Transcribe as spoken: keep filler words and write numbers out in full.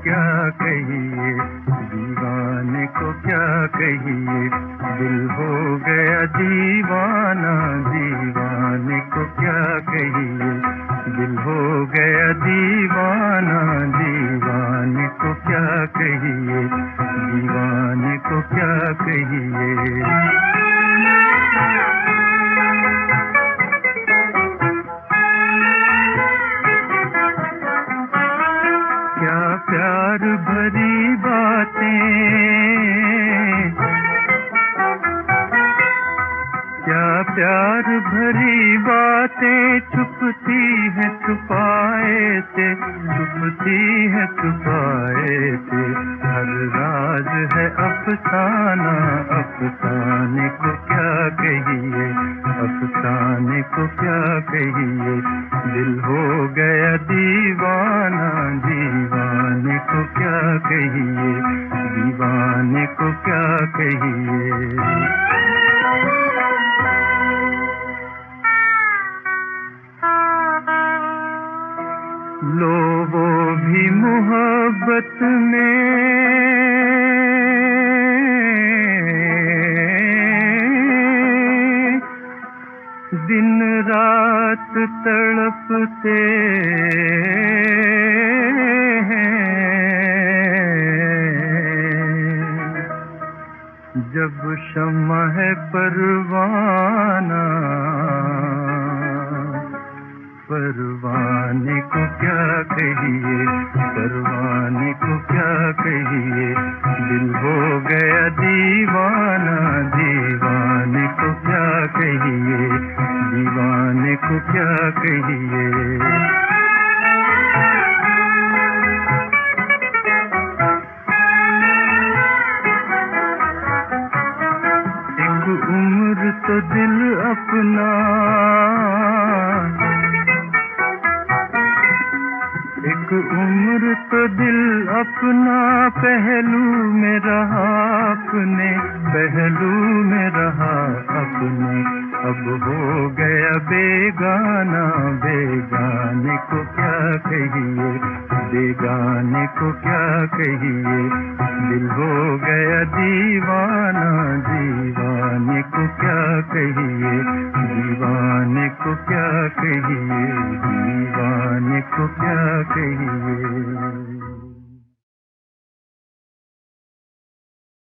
क्या कहिए, दीवाने को क्या कहिए, दिल हो गया दीवाना, दीवाने को क्या कहिए, दिल हो गया दीवाना, दीवाने को क्या कहिए, दीवाने को क्या कहिए। क्या प्यार भरी बातें, क्या प्यार भरी बातें छुपती है छुपाए से, छुपती है छुपाए से, हर राज है अफसाना, अफसाने को क्या कहिए, अफसाने को क्या कहिए, दिल हो गया दीवाना, दीवाने को क्या कहिए, दीवाने को क्या कहिए। लो वो भी मोहब्बत में दिन रात तड़पते हैं, जब शम्मा है परवाना, परवाने को क्या कहिए, परवाने को क्या कहिए, दिल हो गया दीवाना, दीवाने को क्या कहिए, दीवाने को क्या कहिए। एक उम्र तो दिल अपना, एक उम्र तो दिल अपना पहलू में रहा अपने, पहलू में रहा अपने, अब हो गया बेगाना, बेगाने को क्या कहिए, बेगाने को क्या कहिए, दिल हो गया दीवाना, दीवाने को क्या कहिए, दीवाने को क्या कहिए, दीवाने को क्या कहिए।